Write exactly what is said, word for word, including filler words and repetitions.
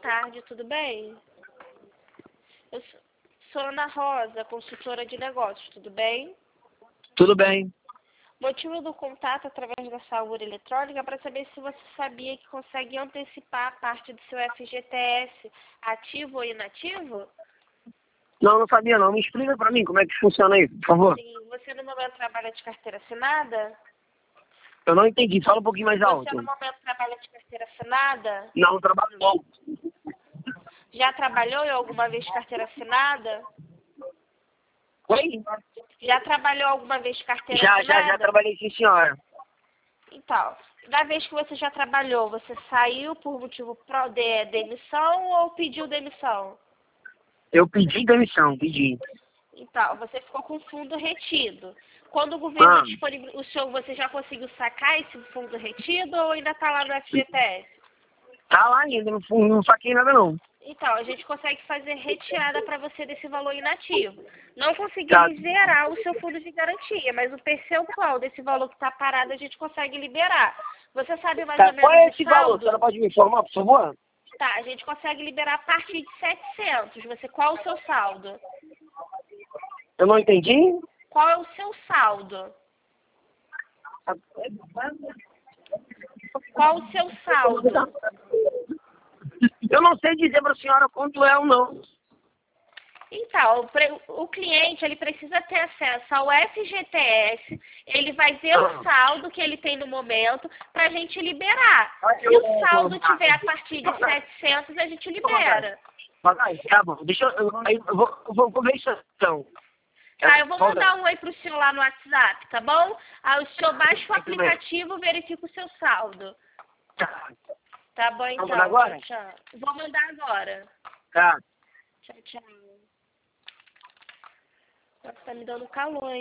tarde, tudo bem? Eu sou sou Ana Rosa, consultora de negócios, tudo bem? Tudo bem. Motivo do contato através da saúde eletrônica para saber se você sabia que consegue antecipar a parte do seu F G T S ativo ou inativo? Não, não sabia não. Me explica pra mim como é que funciona isso, por favor. Sim, você no momento trabalha de carteira assinada? Eu não entendi. Fala um pouquinho mais alto. Você no momento trabalha de carteira assinada? Não, eu trabalho não. Já trabalhou em alguma vez de carteira assinada? Oi? Já trabalhou alguma vez de carteira Já, assinada? já, já trabalhei sim, senhora. Então, da vez que você já trabalhou, você saiu por motivo pro- de demissão ou pediu demissão? Eu pedi demissão, pedi. Então, você ficou com fundo retido. Quando o governo Ah, disponibilizou, o senhor, você já conseguiu sacar esse fundo retido ou ainda está lá no F G T S? tá lá ainda, não, fu- não saquei nada não. Então, a gente consegue fazer retirada para você desse valor inativo. Não Tá. conseguimos zerar o seu fundo de garantia, mas o percentual desse valor que está parado a gente consegue liberar. Você sabe mais Tá, ou qual menos é o esse valor? A saldo? senhora pode me informar, por favor? Tá, a gente consegue liberar a partir de setecentos. Você, qual o seu saldo? Eu não entendi. Qual é o seu saldo? Qual o seu saldo? Eu não sei dizer pra senhora quanto é ou não. Então, o, pre- o cliente ele precisa ter acesso ao F G T S, ele vai ver o saldo que ele tem no momento para a gente liberar. Se o saldo tiver a partir de setecentos, a gente libera. Vai, tá bom. Deixa eu... Eu, eu vou, eu vou, vou ver isso então. Tá, eu vou mandar um oi pro senhor lá no WhatsApp, tá bom? Aí o senhor baixa o aplicativo e verifica o seu saldo. Tá. Tá bom, então. Vamos agora? Tchau. Vou mandar agora. Tá. Tchau, tchau. Nossa, tá me dando calor, hein?